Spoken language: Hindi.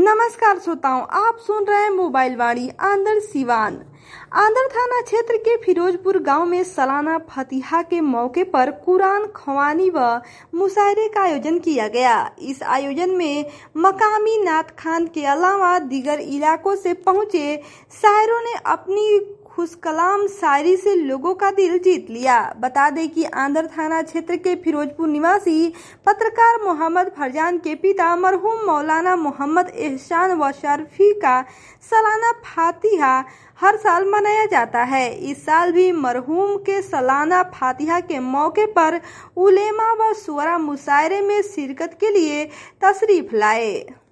नमस्कार श्रोताओं, आप सुन रहे हैं मोबाइल वाणी आंदर सिवान। आंदर थाना क्षेत्र के फिरोजपुर गांव में सालाना फतिहा के मौके पर कुरान ख्वानी व मुशायरे का आयोजन किया गया। इस आयोजन में मकामी नात खान के अलावा दीगर इलाकों से पहुंचे शायरों ने अपनी खुशकलाम शायरी से लोगों का दिल जीत लिया। बता दें कि आंदर थाना क्षेत्र के फिरोजपुर निवासी पत्रकार मोहम्मद फरजान के पिता मरहूम मौलाना मोहम्मद एहसान व शर्फी का सालाना फातिहा हर साल मनाया जाता है। इस साल भी मरहूम के सालाना फातिहा के मौके पर उलेमा व शुरा मुशायरे में शिरकत के लिए तशरीफ लाए।